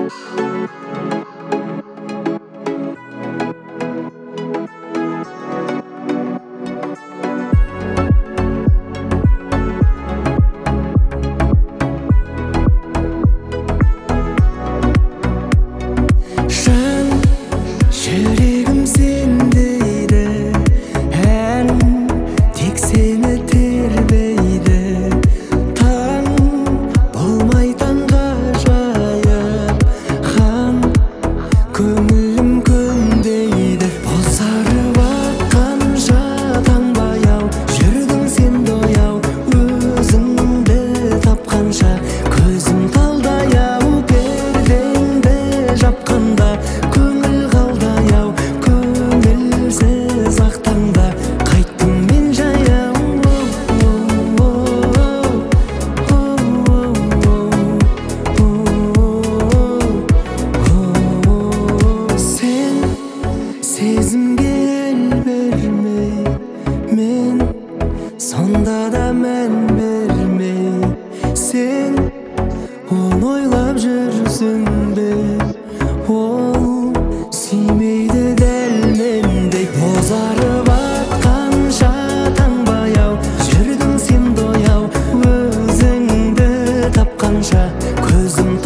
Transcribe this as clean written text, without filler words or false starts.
Жүрегім сендейді, ән тек сені тербейді. Таң болмай таңға жайып, хан көңілім көнбейді. Бозарып аққанша таңбай-ау, жүрдің сен дояу, өзіңді тапқанша. Көзім талдай-ау, пердеңді жапқанда, көңіл қалдай-ау, көңілсіз ақ таңда. Қайттым мен жаяу, сен сезімге ел бермей, мен сонда да мән бермей. Сен оны ойлап жүрсің бе, ол сүймейді дәл мендей. Бозарып атқанша таңбай-ау, жүрдің сен дояу, өзіңді тапқанша. Көзім